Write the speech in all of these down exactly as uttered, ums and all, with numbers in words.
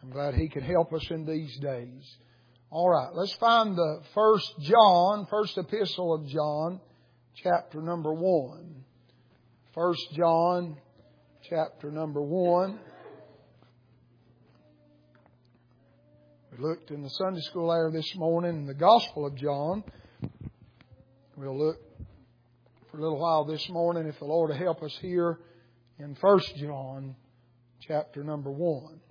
I'm glad He can help us in these days. All right, let's find the First John, First Epistle of John, chapter number one. First John, chapter number one. We looked in the Sunday school there this morning in the Gospel of John. We'll look for a little while this morning, if the Lord will help us, here in First John, chapter number one.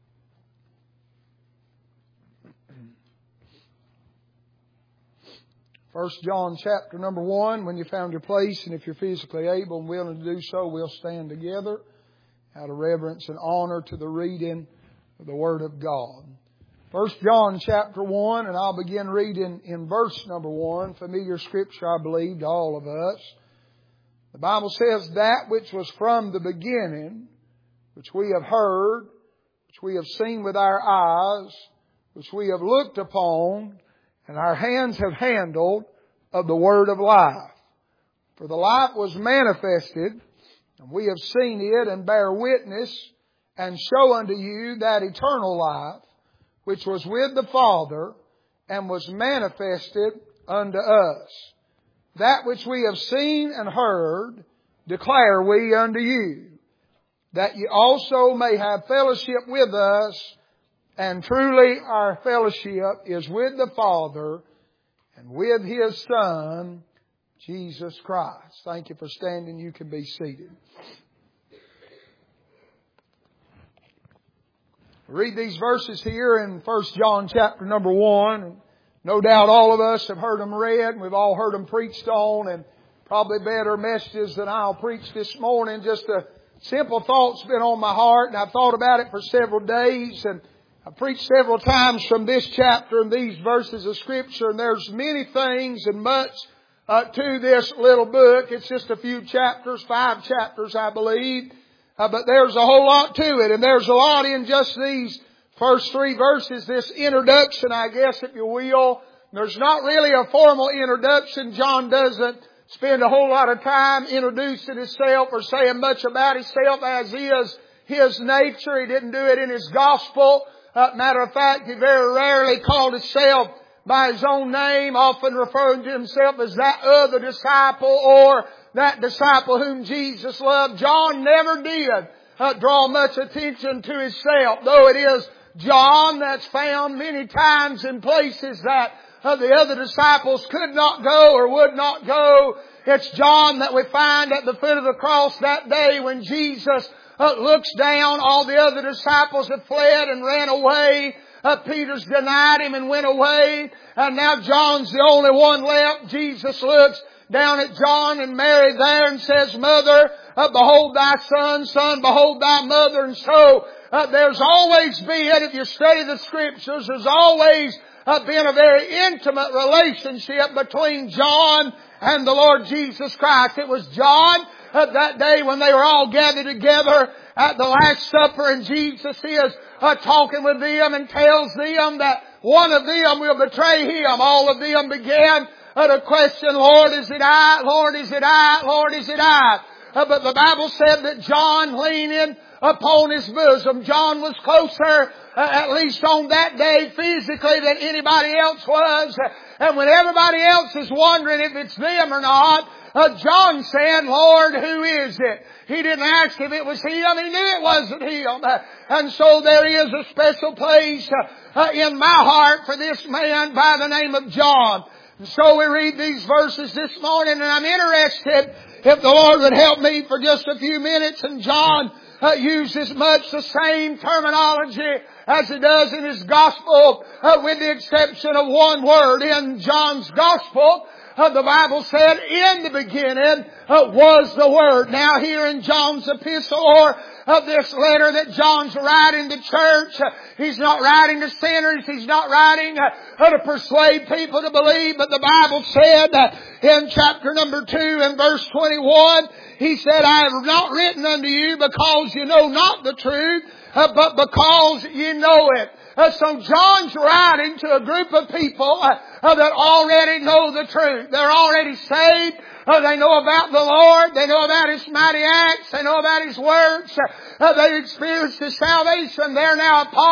First John chapter number one, when you found your place, and if you're physically able and willing to do so, we'll stand together out of reverence and honor to the reading of the Word of God. First John chapter one, and I'll begin reading in verse number one, familiar scripture, I believe, to all of us. The Bible says, "That which was from the beginning, which we have heard, which we have seen with our eyes, which we have looked upon, and our hands have handled of the word of life. For the life was manifested, and we have seen it, and bear witness, and show unto you that eternal life, which was with the Father, and was manifested unto us. That which we have seen and heard, declare we unto you, that ye also may have fellowship with us. And truly our fellowship is with the Father and with His Son, Jesus Christ." Thank you for standing. You can be seated. Read these verses here in First John chapter number one. No doubt all of us have heard them read, and we've all heard them preached on, and probably better messages than I'll preach this morning. Just a simple thought's been on my heart, and I've thought about it for several days, and I've preached several times from this chapter and these verses of Scripture, and there's many things and much uh, to this little book. It's just a few chapters, five chapters, I believe, uh, but there's a whole lot to it, and there's a lot in just these first three verses, this introduction, I guess, if you will. There's not really a formal introduction. John doesn't spend a whole lot of time introducing himself or saying much about himself, as is his nature. He didn't do it in his gospel. Uh, matter of fact, he very rarely called himself by his own name, often referring to himself as that other disciple or that disciple whom Jesus loved. John never did uh, draw much attention to himself, though it is John that's found many times in places that uh, the other disciples could not go or would not go. It's John that we find at the foot of the cross that day when Jesus Uh, looks down. All the other disciples have fled and ran away. Uh, Peter's denied Him and went away. And now John's the only one left. Jesus looks down at John and Mary there and says, "Mother, uh, behold thy son. Son, behold thy mother." And so uh, there's always been, if you study the Scriptures, there's always uh, been a very intimate relationship between John and the Lord Jesus Christ. It was John Uh, that day when they were all gathered together at the Last Supper, and Jesus is uh, talking with them and tells them that one of them will betray Him. All of them began uh, to question, "Lord, is it I? Lord, is it I? Lord, is it I?" Uh, but the Bible said that John, leaning upon his bosom, John was closer, uh, at least on that day, physically than anybody else was. And when everybody else is wondering if it's them or not, Uh, John said, "Lord, who is it?" He didn't ask if it was Him. He knew it wasn't Him. Uh, and so there is a special place uh, uh, in my heart for this man by the name of John. And so we read these verses this morning, and I'm interested if the Lord would help me for just a few minutes. And John uh, uses much the same terminology as he does in his gospel, uh, with the exception of one word. In John's gospel, Uh, the Bible said, "In the beginning uh, was the Word." Now here in John's epistle, or of this letter that John's writing to church, uh, he's not writing to sinners. He's not writing uh, to persuade people to believe. But the Bible said uh, in chapter number two and verse twenty-one, he said, "I have not written unto you because you know not the truth, uh, but because you know it." Uh, so John's writing to a group of people uh, uh, that already know the truth. They're already saved. Uh, they know about the Lord. They know about His mighty acts. They know about His works. Uh, they've experienced His salvation. They're now a part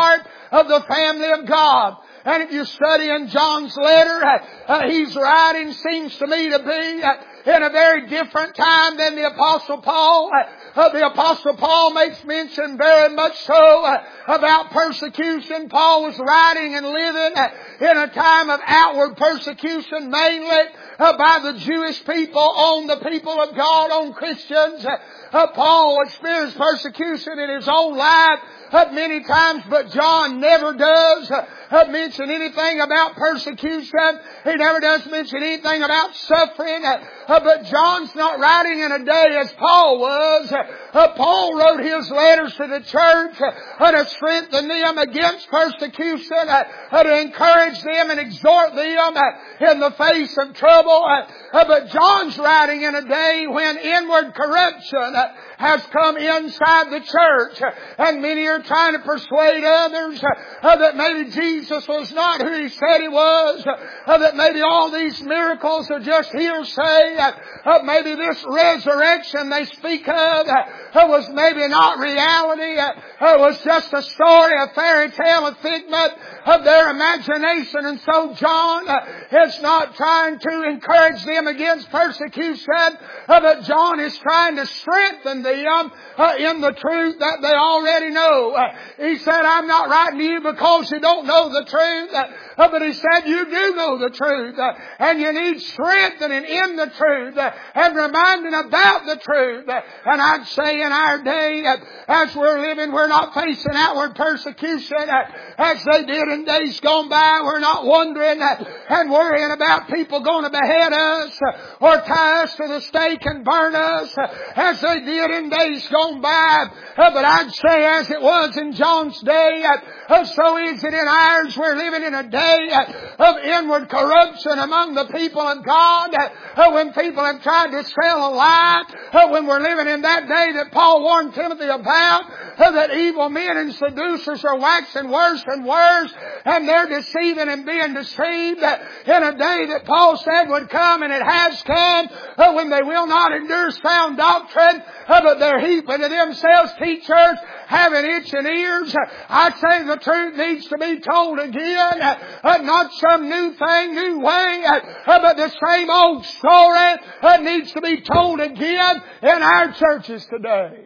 of the family of God. And if you study in John's letter, uh, uh, he's writing, seems to me to be uh, in a very different time than the Apostle Paul. Uh, uh, the Apostle Paul makes mention very much so uh, about persecution. Paul was writing and living uh, in a time of outward persecution, mainly uh, by the Jewish people on the people of God, on Christians. Uh, uh, Paul experienced persecution in his own life uh, many times, but John never does uh, uh, mention anything about persecution. He never does mention anything about suffering. Uh, uh, but John's not writing in a day as Paul was. Uh, uh, Paul wrote his letters to the church uh, uh, to strengthen them against persecution, uh, uh, to encourage them and exhort them uh, in the face of trouble. Uh, uh, but John's writing in a day when inward corruption uh, has come inside the church, uh, and many are trying to persuade others uh, uh, that maybe Jesus was not who he said he was, uh, uh, that maybe all these miracles are just hearsay, uh, uh, maybe this resurrection they speak of uh, uh, was maybe not reality, uh, uh, was just a story, a fairy tale, a figment of their imagination. And so John uh, is not trying to encourage them against persecution, uh, but John is trying to strengthen them uh, in the truth that they already know. Uh, he said, I'm not writing to you because you don't know the truth, uh, uh, but he said you do know the truth, uh, and you need strengthening in the truth uh, and reminding about the truth. Uh, and I'd say in our day, uh, as we're living, we're not facing outward persecution uh, as they did in days gone by. We're not wondering uh, and worrying about people going to behead us uh, or tie us to the stake and burn us uh, as they did in days gone by. Uh, but I'd say as it was in John's day, uh, uh, so is it in ours. We're living in a day uh, of inward corruption among the people of God. Uh, uh, when people have tried to sell a lie, uh, when we're living in that day that Paul warned Timothy about, uh, that evil men and seducers are waxing worse and worse, and they're deceiving and being deceived uh, in a day that Paul said would come, and it has come, uh, when they will not endure sound doctrine, uh, but they're heaping to themselves teachers having itching ears. Uh, I say the truth needs to be told again, uh, uh, not some new thing, new way, uh, uh, but the same old story uh, needs to be told again in our churches today.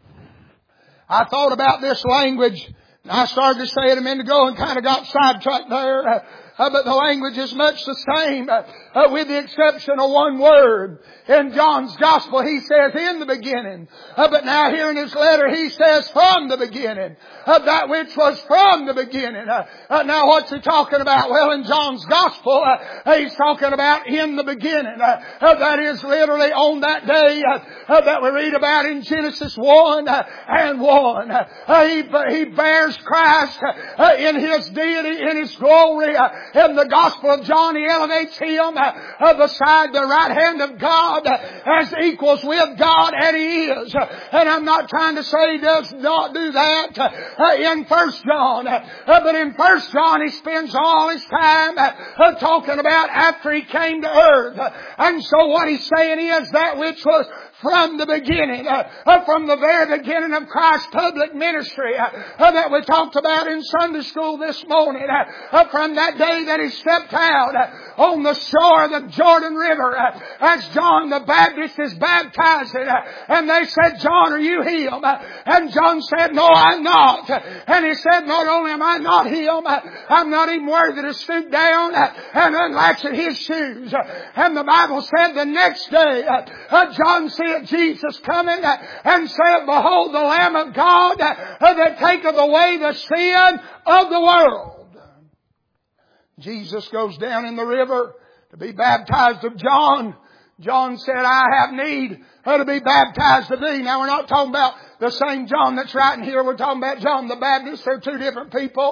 I thought about this language, and I started to say it a minute ago and kind of got sidetracked there. Uh, Uh, but the language is much the same, uh, uh, with the exception of one word. In John's Gospel, he says, in the beginning. Uh, but now here in his letter, he says, from the beginning. Uh, that which was from the beginning. Uh, uh, now what's he talking about? Well, in John's Gospel, uh, he's talking about in the beginning. Uh, uh, that is literally on that day uh, uh, that we read about in Genesis one uh, and one. Uh, he, he bears Christ uh, in His deity, in His glory. Uh, In the Gospel of John, he elevates Him uh, uh, beside the right hand of God uh, as equals with God, and He is. Uh, and I'm not trying to say He does not do that uh, uh, in First John. Uh, uh, but in First John, he spends all his time uh, uh, talking about after He came to earth. Uh, and so what he's saying is that which was from the beginning, uh, uh, from the very beginning of Christ's public ministry uh, uh, that we talked about in Sunday school this morning, uh, uh, from that day that He stepped out uh, on the shore of the Jordan River uh, as John the Baptist is baptizing, uh, and they said, John, are you Him? Uh, and John said, no, I'm not. Uh, and he said, not only am I not Him, uh, I'm not even worthy to stoop down uh, and unlatch His shoes. Uh, and the Bible said the next day, uh, uh, John said, Jesus coming uh, and said, behold the Lamb of God uh, that taketh away the sin of the world. Jesus goes down in the river to be baptized of John. John said, I have need uh, to be baptized of thee. Now we're not talking about the same John that's writing here. We're talking about John the Baptist. They're two different people.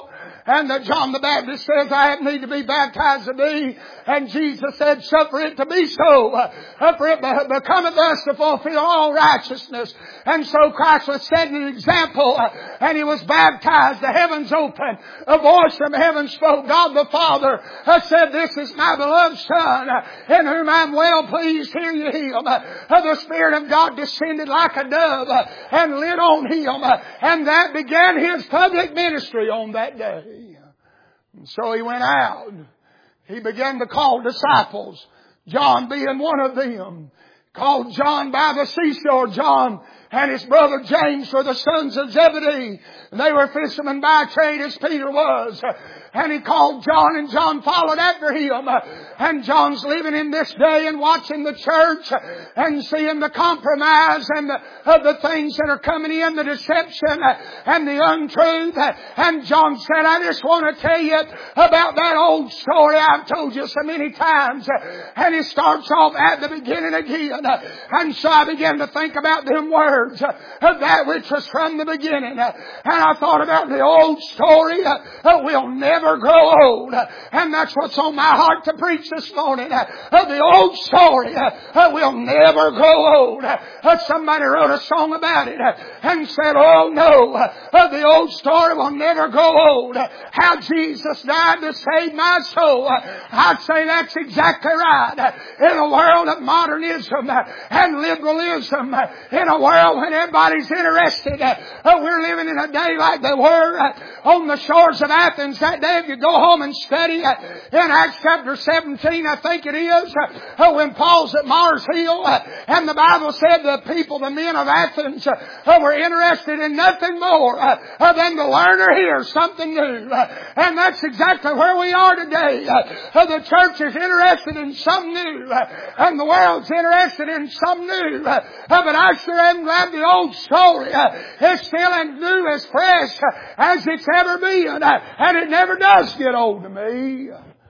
And that John the Baptist says, I need to be baptized of thee. And Jesus said, suffer it to be so. Uh, for it becometh us to fulfill all righteousness. And so Christ was setting an example. Uh, and He was baptized. The heavens opened. A voice from heaven spoke. God the Father uh, said, this is my beloved Son, uh, in whom I am well pleased. Hear ye Him. Uh, the Spirit of God descended like a dove uh, and lit on Him. Uh, and that began His public ministry on that day. And so He went out. He began to call disciples, John being one of them. Called John by the seashore. John and his brother James were the sons of Zebedee. They were fishermen by trade as Peter was. And He called John, and John followed after him. And John's living in this day and watching the church and seeing the compromise and the, uh, the things that are coming in, the deception and the untruth. And John said, I just want to tell you about that old story I've told you so many times. And he starts off at the beginning again. And so I began to think about them words, of that which was from the beginning. And I thought about the old story will never grow old. And that's what's on my heart to preach this morning. The old story will never grow old. Somebody wrote a song about it and said, oh no, the old story will never grow old. How Jesus died to save my soul. I'd say that's exactly right. In a world of modernism and liberalism, in a world when everybody's interested, we're living in a day like they were on the shores of Athens that day. If you go home and study in Acts chapter seventeen, I think it is, when Paul's at Mars Hill, and the Bible said the people, the men of Athens, were interested in nothing more than to learn or hear something new. And that's exactly where we are today. The church is interested in something new, and the world's interested in something new. But I sure am glad the old story is still as new, as fresh as it's ever been. And it never does get old to me.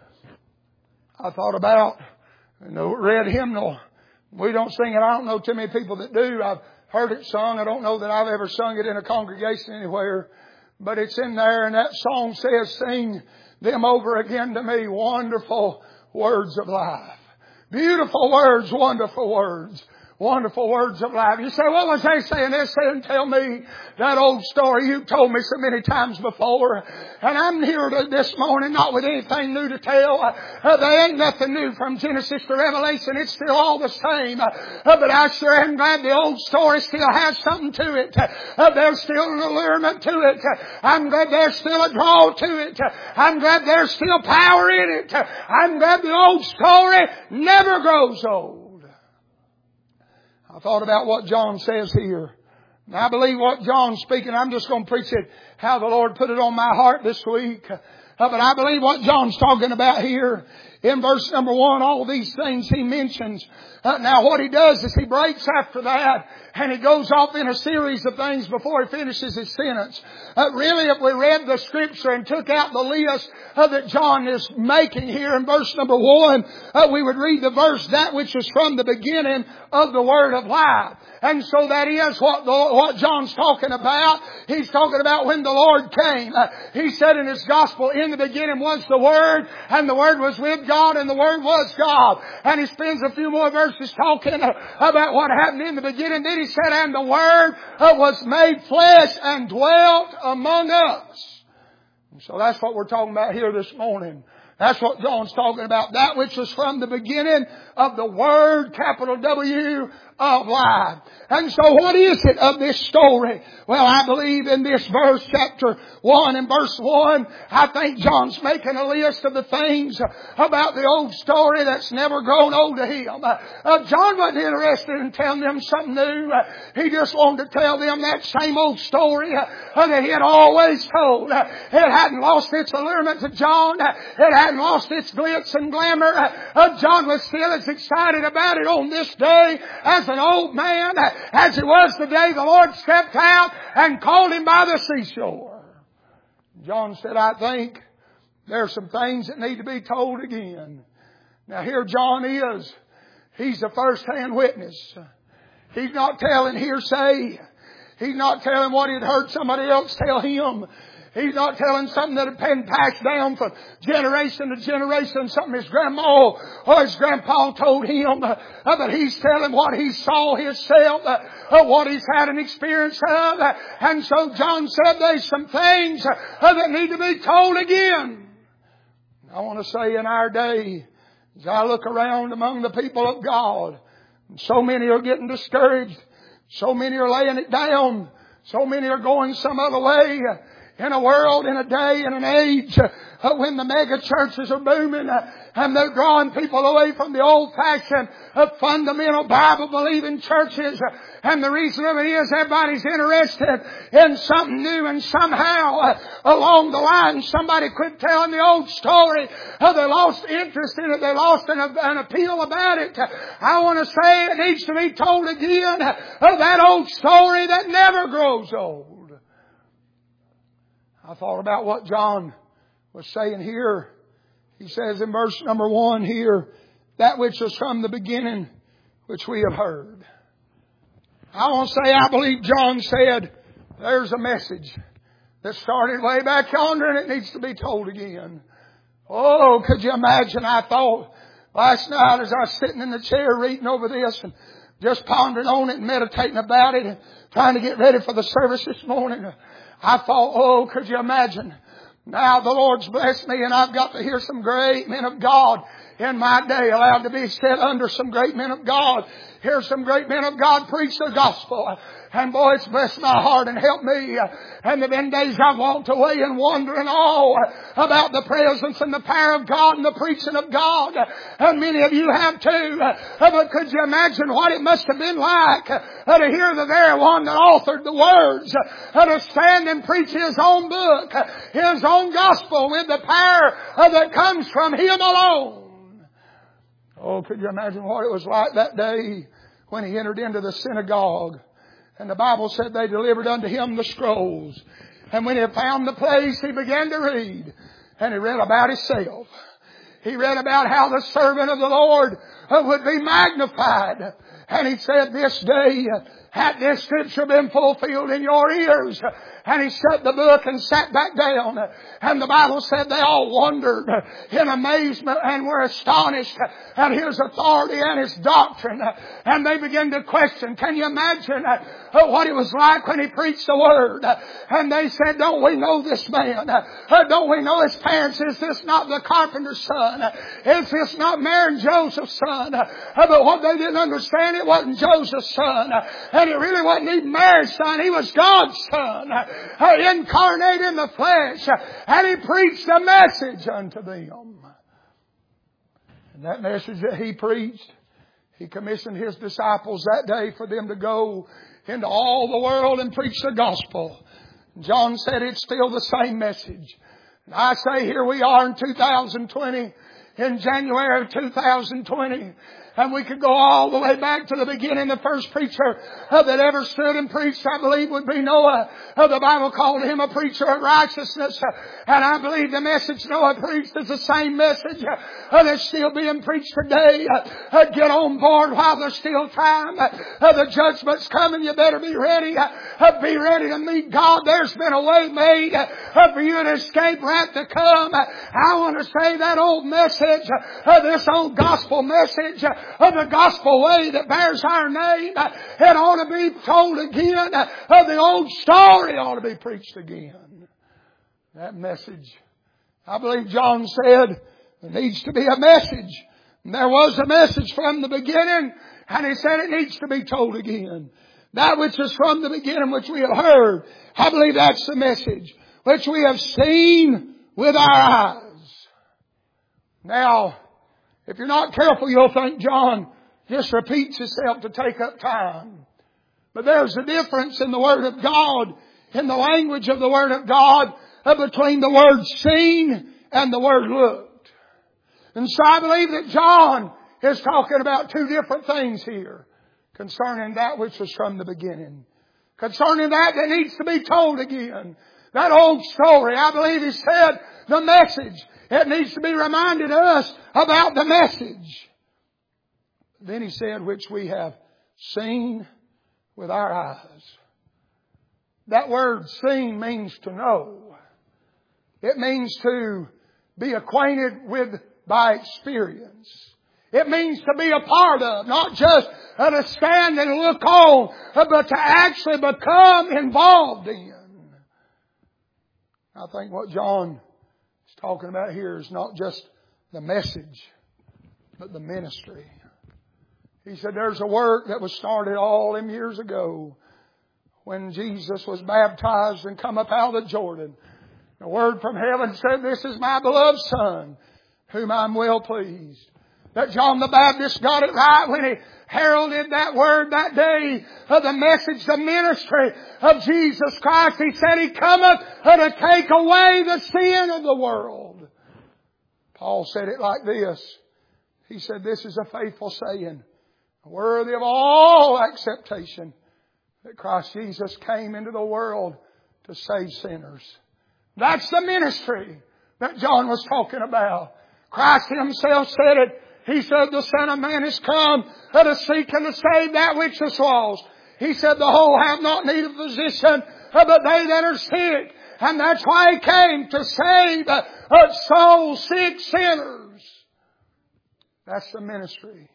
I thought about the red hymnal. We don't sing it. I don't know too many people that do. I've heard it sung. I don't know that I've ever sung it in a congregation anywhere. But it's in there, and that song says, sing them over again to me, wonderful words of life. Beautiful words, wonderful words. Wonderful words of life. You say, what was they saying? They're saying, tell me that old story you've told me so many times before. And I'm here to, this morning not with anything new to tell. Uh, there ain't nothing new from Genesis to Revelation. It's still all the same. Uh, but I sure am glad the old story still has something to it. Uh, there's still an allurement to it. Uh, I'm glad there's still a draw to it. Uh, I'm glad there's still power in it. Uh, I'm glad the old story never grows old. I thought about what John says here. And I believe what John's speaking, I'm just going to preach it how the Lord put it on my heart this week. Uh, but I believe what John's talking about here in verse number one, all these things he mentions. Uh, now what he does is he breaks after that and he goes off in a series of things before he finishes his sentence. Uh, really, if we read the scripture and took out the list uh, that John is making here in verse number one, uh, we would read the verse, that which is from the beginning of the word of life. And so that is what the, what John's talking about. He's talking about when the Lord came. Uh, he said in his gospel, in the beginning was the Word, and the Word was with God, and the Word was God. And he spends a few more verses talking uh, about what happened in the beginning. Then he said, and the Word uh, was made flesh and dwelt among us. And so that's what we're talking about here this morning. That's what John's talking about. That which was from the beginning of the Word, capital W, of life. And so what is it of this story? Well, I believe in this verse, chapter one and verse one, I think John's making a list of the things about the old story that's never grown old to him. Uh, John wasn't interested in telling them something new. Uh, he just wanted to tell them that same old story uh, that he had always told. Uh, it hadn't lost its allurement to John. Uh, it hadn't lost its glitz and glamour. Uh, uh, John was still as excited about it on this day as an old man, uh, as it was the day the Lord stepped out and called him by the seashore. John said, I think there are some things that need to be told again. Now here John is. He's a first-hand witness. He's not telling hearsay. He's not telling what he'd heard somebody else tell him. He's not telling something that had been passed down from generation to generation, something his grandma or his grandpa told him, uh, but he's telling what he saw himself, uh, uh, what he's had an experience of. Uh, and so John said there's some things uh, that need to be told again. I want to say in our day, as I look around among the people of God, so many are getting discouraged. So many are laying it down. So many are going some other way. In a world, in a day, in an age uh, when the mega churches are booming uh, and they're drawing people away from the old-fashioned, uh, fundamental Bible-believing churches. Uh, and the reason of it is everybody's interested in something new, and somehow uh, along the line somebody quit telling the old story. Uh, they lost interest in it. They lost an, an appeal about it. Uh, I want to say it needs to be told again. Uh, that old story that never grows old. I thought about what John was saying here. He says in verse number one here, that which was from the beginning, which we have heard. I want to say, I believe John said, there's a message that started way back yonder and it needs to be told again. Oh, could you imagine? I thought last night as I was sitting in the chair reading over this and just pondering on it and meditating about it and trying to get ready for the service this morning, I thought, oh, could you imagine? Now the Lord's blessed me and I've got to hear some great men of God in my day, allowed to be set under some great men of God. Hear some great men of God preach the gospel. And boy, it's blessed my heart and helped me. And there have been days I've walked away and wondering all about the presence and the power of God and the preaching of God. And many of you have too. But could you imagine what it must have been like to hear the very one that authored the words, to stand and preach his own book, his own gospel with the power that comes from him alone. Oh, could you imagine what it was like that day when he entered into the synagogue? And the Bible said they delivered unto him the scrolls. And when he found the place, he began to read. And he read about himself. He read about how the servant of the Lord would be magnified. And he said, this day had this scripture been fulfilled in your ears. And he shut the book and sat back down. And the Bible said they all wondered in amazement and were astonished at his authority and his doctrine. And they began to question, can you imagine what it was like when he preached the word? And they said, don't we know this man? Don't we know his parents? Is this not the carpenter's son? Is this not Mary and Joseph's son? But what they didn't understand, it wasn't Joseph's son. And it really wasn't even Mary's son. He was God's son. Uh, incarnate in the flesh, uh, and he preached a message unto them. And that message that he preached, he commissioned his disciples that day for them to go into all the world and preach the gospel. John said it's still the same message. And I say here we are in two thousand twenty, in January of two thousand twenty. And we could go all the way back to the beginning. The first preacher uh, that ever stood and preached, I believe, would be Noah. Uh, the Bible called him a preacher of righteousness. Uh, and I believe the message Noah preached is the same message uh, that's still being preached today. Uh, uh, get on board while there's still time. Uh, uh, the judgment's coming. You better be ready. Uh, uh, be ready to meet God. There's been a way made uh, uh, for you to escape wrath to come. Uh, I want to say that old message, uh, uh, this old gospel message, uh, of the gospel way that bears our name, uh, it ought to be told again. Uh, uh, the old story ought to be preached again. That message, I believe John said, there needs to be a message. And there was a message from the beginning, and he said it needs to be told again. That which is from the beginning, which we have heard, I believe that's the message, which we have seen with our eyes. Now, if you're not careful, you'll think John just repeats himself to take up time. But there's a difference in the Word of God, in the language of the Word of God, uh, between the word seen and the word looked. And so I believe that John is talking about two different things here concerning that which was from the beginning. Concerning that that needs to be told again. That old story, I believe he said, the message. It needs to be reminded us about the message. Then he said, which we have seen with our eyes. That word seen means to know. It means to be acquainted with by experience. It means to be a part of, not just to stand and look on, but to actually become involved in. I think what John is talking about here is not just the message, but the ministry. He said there's a work that was started all them years ago when Jesus was baptized and come up out of Jordan. A word from heaven said, "This is my beloved Son, whom I'm well pleased." That John the Baptist got it right when he heralded that word that day of the message, the ministry of Jesus Christ. He said He cometh to take away the sin of the world. Paul said it like this. He said, "This is a faithful saying, worthy of all acceptation, that Christ Jesus came into the world to save sinners." That's the ministry that John was talking about. Christ Himself said it. He said, "The Son of Man is come to seek and to save that which is lost." He said, "The whole have not need of physician, but they that are sick." And that's why He came, to save uh, souls, sick sinners. That's the ministry.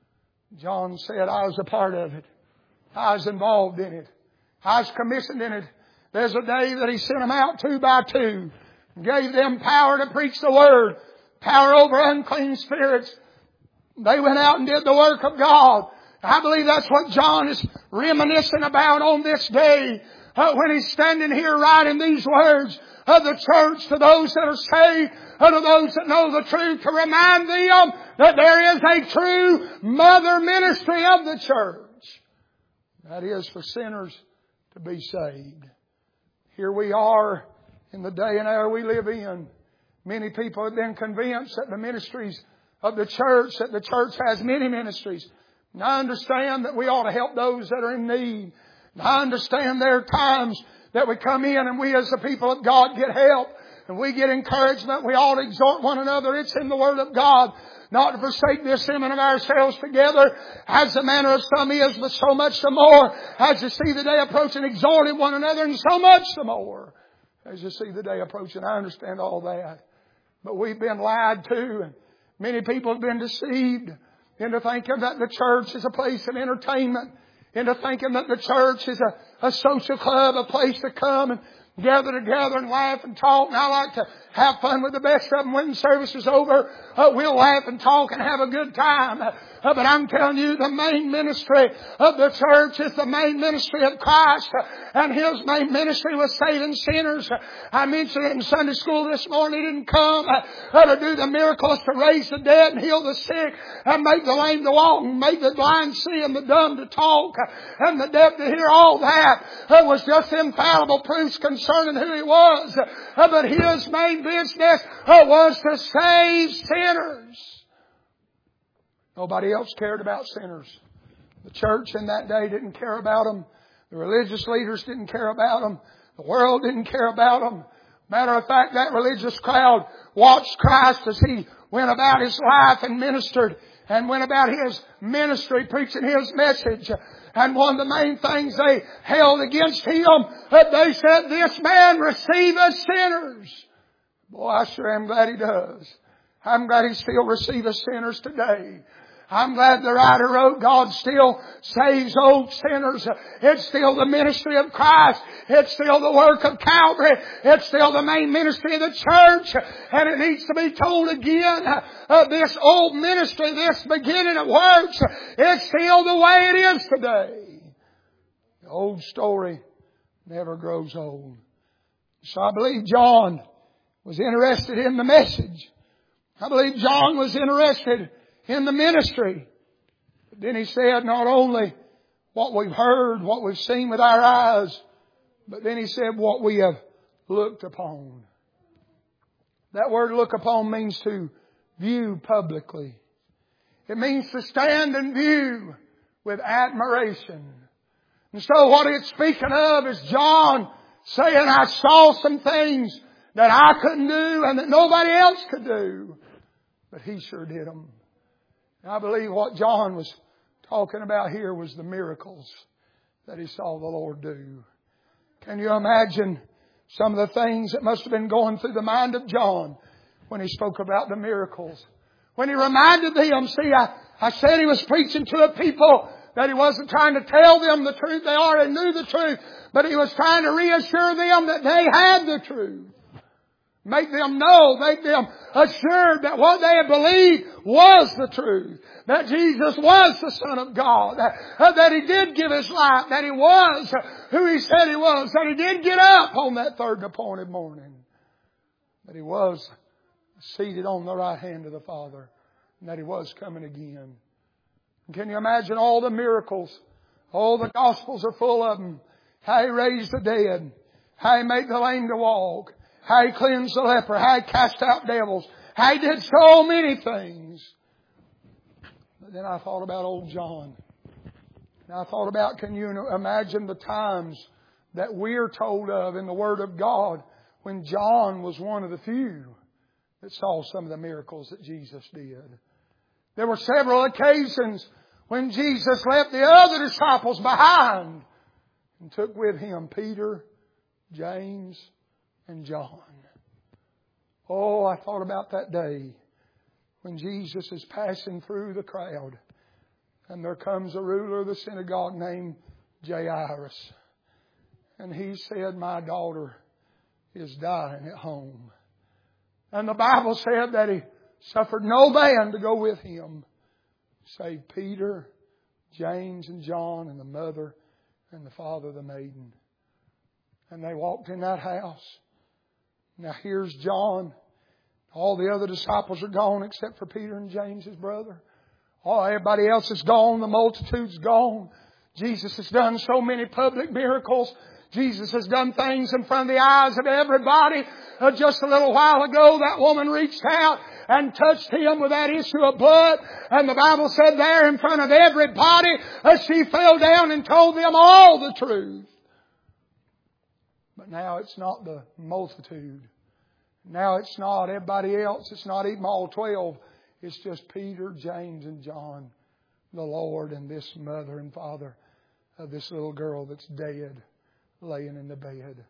John said, "I was a part of it. I was involved in it. I was commissioned in it." There's a day that He sent them out two by two, and gave them power to preach the Word, power over unclean spirits. They went out and did the work of God. I believe that's what John is reminiscing about on this day uh, when he's standing here writing these words of the church to those that are saved, and to those that know the truth, to remind them that there is a true mother ministry of the church. That is for sinners to be saved. Here we are in the day and hour we live in. Many people have been convinced that the ministries of the church, that the church has many ministries. And I understand that we ought to help those that are in need. And I understand there are times that we come in and we as the people of God get help and we get encouragement. We ought to exhort one another. It's in the Word of God. Not to forsake the assembling of ourselves together, as the manner of some is, but so much the more as you see the day approaching, exhorting one another, and so much the more as you see the day approaching. I understand all that. But we've been lied to, and many people have been deceived into thinking that the church is a place of entertainment, into thinking that the church is a, a social club, a place to come and gather together and laugh and talk. And I like to have fun with the best of them. When the service is over, uh, we'll laugh and talk and have a good time. Uh, but I'm telling you, the main ministry of the church is the main ministry of Christ. Uh, and His main ministry was saving sinners. Uh, I mentioned it in Sunday school this morning. He didn't come uh, uh, to do the miracles, to raise the dead and heal the sick and make the lame to walk and make the blind see and the dumb to talk uh, and the deaf to hear. All that uh, was just infallible proofs concerning who He was. Uh, but His main business uh, was to save sinners. Nobody else cared about sinners. The church in that day didn't care about them. The religious leaders didn't care about them. The world didn't care about them. Matter of fact, that religious crowd watched Christ as He went about His life and ministered and went about His ministry, preaching His message. And one of the main things they held against Him, that they said, "This man receiveth sinners." Boy, I sure am glad He does. I'm glad He still receives sinners today. I'm glad the writer wrote, God still saves old sinners. It's still the ministry of Christ. It's still the work of Calvary. It's still the main ministry of the church. And it needs to be told again, uh, this old ministry, this beginning of works, it's still the way it is today. The old story never grows old. So I believe John was interested in the message. I believe John was interested in the ministry. But then he said not only what we've heard, what we've seen with our eyes, but then he said what we have looked upon. That word look upon means to view publicly. It means to stand and view with admiration. And so what it's speaking of is John saying, I saw some things that I couldn't do and that nobody else could do. But he sure did them. And I believe what John was talking about here was the miracles that he saw the Lord do. Can you imagine Some of the things that must have been going through the mind of John when he spoke about the miracles. When he reminded them, see, I, I said he was preaching to a people that he wasn't trying to tell them the truth. They already knew the truth. But he was trying to reassure them that they had the truth. Make them know, make them assured that what they had believed was the truth. That Jesus was the Son of God. That, that He did give His life. That He was who He said He was. That He did get up on that third appointed morning. That He was seated on the right hand of the Father. And that He was coming again. And can you imagine all the miracles? All the Gospels are full of them. How He raised the dead. How He made the lame to walk. How He cleansed the leper. How He cast out devils. How He did so many things. But then I thought about old John. And I thought about, can you imagine the times that we're told of in the Word of God when John was one of the few that saw some of the miracles that Jesus did. There were several occasions when Jesus left the other disciples behind and took with Him Peter, James, and John. Oh, I thought about that day when Jesus is passing through the crowd and there comes a ruler of the synagogue named Jairus. And he said, my daughter is dying at home. And the Bible said that he suffered no man to go with him save Peter, James, and John, and the mother and the father of the maiden. And they walked in that house. Now here's John. All the other disciples are gone except for Peter and James, his brother. Oh, everybody else is gone. The multitude's gone. Jesus has done so many public miracles. Jesus has done things in front of the eyes of everybody. Uh, just a little while ago, that woman reached out and touched Him with that issue of blood. And the Bible said there in front of everybody, uh, she fell down and told them all the truth. But now it's not the multitude. Now it's not everybody else. It's not even all twelve. It's just Peter, James, and John, the Lord, and this mother and father of this little girl that's dead, laying in the bed.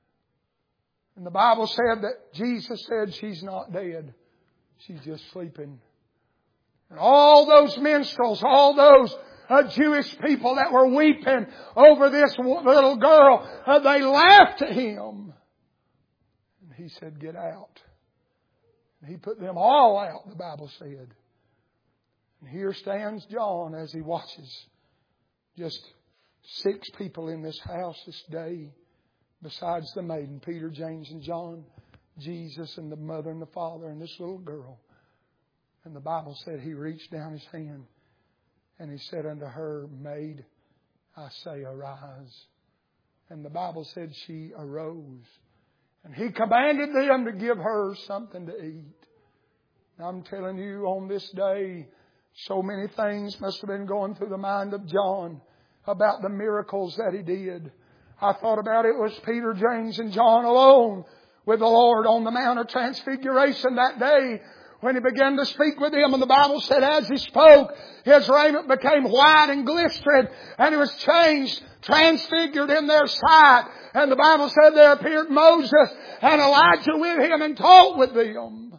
And the Bible said that Jesus said she's not dead. She's just sleeping. And all those minstrels, all those uh, Jewish people that were weeping over this little girl, uh, they laughed at Him. And He said, get out. And He put them all out, the Bible said. And here stands John as he watches just six people in this house this day, besides the maiden, Peter, James, and John, Jesus, and the mother and the father, and this little girl. And the Bible said He reached down His hand and He said unto her, Maid, I say, arise. And the Bible said she arose. And He commanded them to give her something to eat. Now I'm telling you, on this day, so many things must have been going through the mind of John about the miracles that he did. I thought about it was Peter, James, and John alone with the Lord on the Mount of Transfiguration that day when He began to speak with them. And the Bible said as He spoke, His raiment became white and glistered, and He was changed, transfigured in their sight. And the Bible said there appeared Moses and Elijah with Him and talked with them.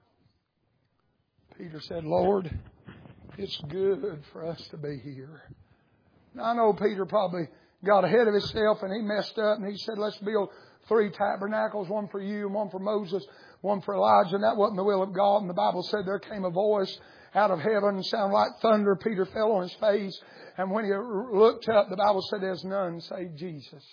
Peter said, Lord, it's good for us to be here. Now, I know Peter probably got ahead of himself and he messed up and he said, let's build three tabernacles, one for you and one for Moses, one for Elijah. And that wasn't the will of God. And the Bible said there came a voice out of heaven and sounded like thunder. Peter fell on his face. And when he looked up, the Bible said there's none save Jesus.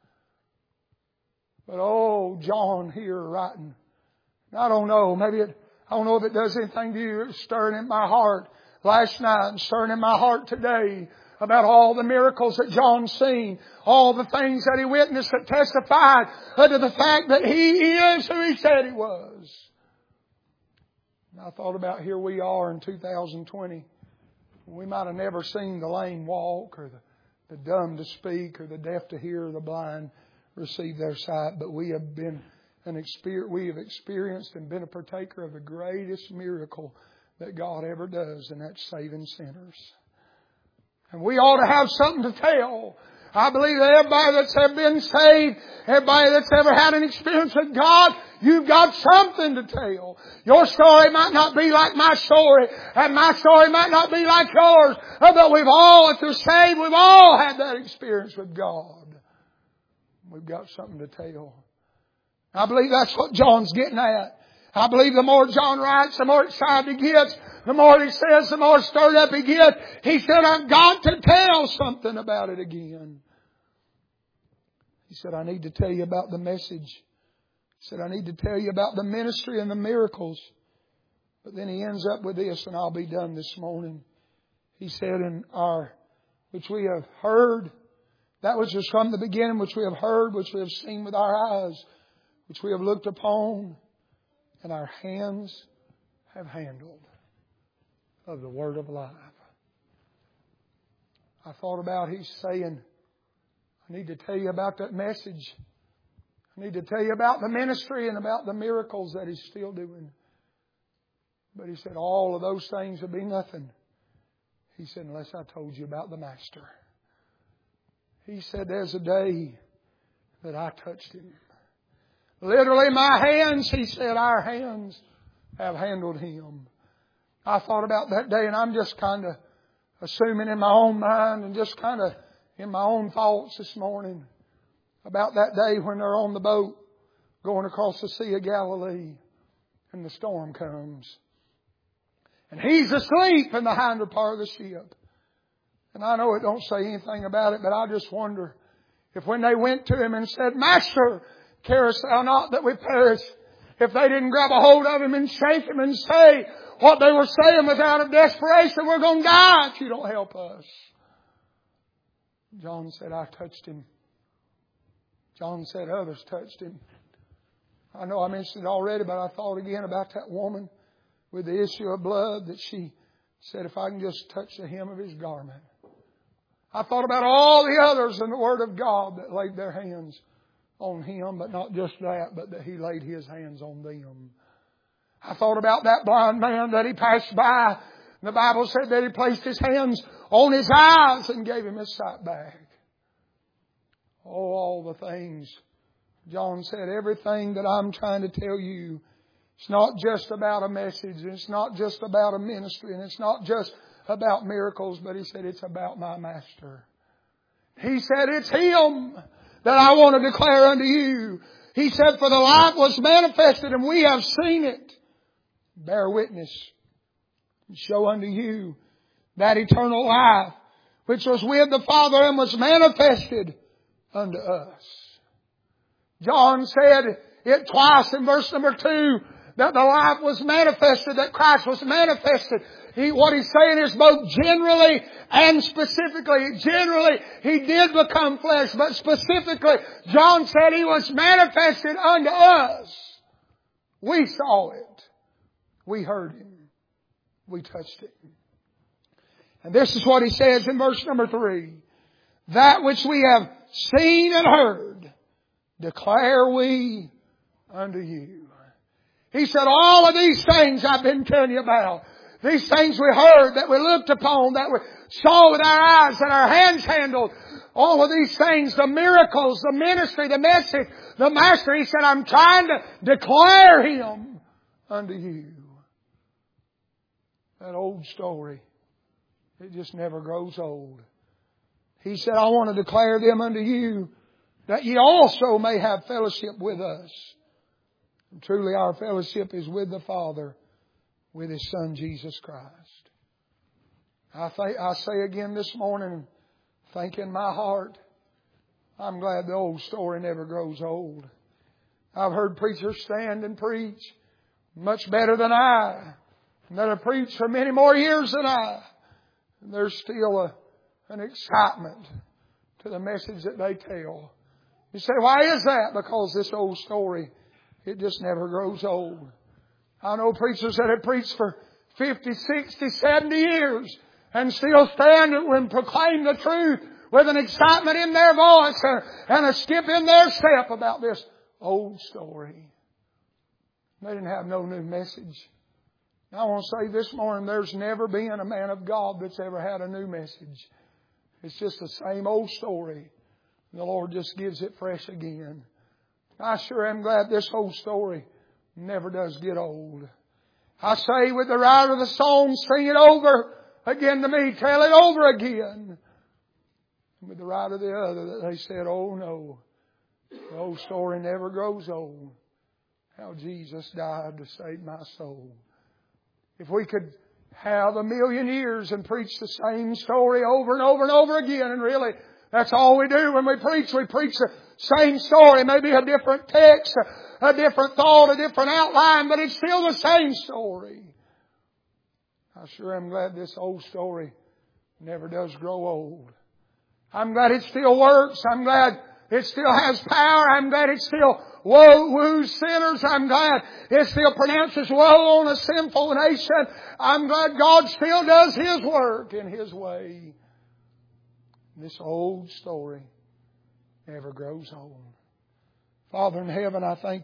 But oh, John here writing. I don't know. Maybe it, I don't know if it does anything to you. It's stirring in my heart last night and stirring in my heart today about all the miracles that John's seen. All the things that he witnessed that testified to the fact that he is who he said he was. And I thought about here we are in two thousand twenty. We might have never seen the lame walk or the, the dumb to speak or the deaf to hear or the blind receive their sight. But we have been an experience, we have experienced and been a partaker of the greatest miracle that God ever does, and that's saving sinners. And we ought to have something to tell I believe that everybody that's ever been saved, everybody that's ever had an experience with God, you've got something to tell. Your story might not be like my story, and my story might not be like yours, but we've all, if you're saved, we've all had that experience with God. We've got something to tell. I believe that's what John's getting at. I believe the more John writes, the more excited he gets. The more he says, the more stirred up he gets. He said, I've got to tell something about it again. He said, I need to tell you about the message. He said, I need to tell you about the ministry and the miracles. But then he ends up with this, and I'll be done this morning. He said, in our, which we have heard, that which was from the beginning, which we have heard, which we have seen with our eyes, which we have looked upon, and our hands have handled of the word of life. I thought about he's saying, I need to tell you about that message. I need to tell you about the ministry and about the miracles that he's still doing. But he said, all of those things would be nothing. He said, unless I told you about the Master. He said, there's a day that I touched Him. Literally my hands, he said, our hands have handled Him. I thought about that day, and I'm just kind of assuming in my own mind and just kind of in my own thoughts this morning about that day when they're on the boat going across the Sea of Galilee and the storm comes. And He's asleep in the hinder part of the ship. And I know it don't say anything about it, but I just wonder if when they went to Him and said, Master, carest Thou not that we perish? If they didn't grab a hold of Him and shake Him and say what they were saying was out of desperation, we're going to die if you don't help us. John said, I touched Him. John said, others touched Him. I know I mentioned it already, but I thought again about that woman with the issue of blood that she said, if I can just touch the hem of His garment. I thought about all the others in the Word of God that laid their hands on Him, but not just that, but that He laid His hands on them. I thought about that blind man that He passed by. The Bible said that He placed His hands on his eyes and gave him his sight back. Oh, all the things. John said, everything that I'm trying to tell you, it's not just about a message, and it's not just about a ministry, and it's not just about miracles, but he said it's about my Master. He said it's Him that I want to declare unto you. He said, for the light was manifested, and we have seen it. Bear witness and show unto you that eternal life, which was with the Father and was manifested unto us. John said it twice in verse number two, that the life was manifested, that Christ was manifested. He, what he's saying is both generally and specifically. Generally, He did become flesh, but specifically, John said He was manifested unto us. We saw it. We heard Him. We touched it. And this is what he says in verse number three. That which we have seen and heard, declare we unto you. He said, all of these things I've been telling you about, these things we heard, that we looked upon, that we saw with our eyes, that our hands handled, all of these things, the miracles, the ministry, the message, the Master, He said, I'm trying to declare Him unto you. That old story, it just never grows old. He said, I want to declare them unto you, that ye also may have fellowship with us. And truly our fellowship is with the Father, with His Son Jesus Christ. I, th- I say again this morning, think in my heart, I'm glad the old story never grows old. I've heard preachers stand and preach much better than I, and that have preached for many more years than I. And there's still a, an excitement to the message that they tell. You say, why is that? Because this old story, it just never grows old. I know preachers that have preached for fifty, sixty, seventy years and still stand and proclaim the truth with an excitement in their voice and a skip in their step about this old story. They didn't have no new message. I want to say this morning, there's never been a man of God that's ever had a new message. It's just the same old story The Lord just gives it fresh again. I sure am glad this whole story never does get old. I say with the writer of the song, sing it over again to me. Tell it over again. And with the writer of the other, that they said, oh no, the old story never grows old. How Jesus died to save my soul. If we could have a million years and preach the same story over and over and over again, and really that's all we do when we preach. We preach the same story, maybe a different text, a different thought, a different outline, but it's still the same story. I sure am glad this old story never does grow old. I'm glad it still works. I'm glad it still has power. I'm glad it still woe woos sinners. I'm glad it still pronounces woe on a sinful nation. I'm glad God still does His work in His way. This old story never grows old. Father in heaven, I thank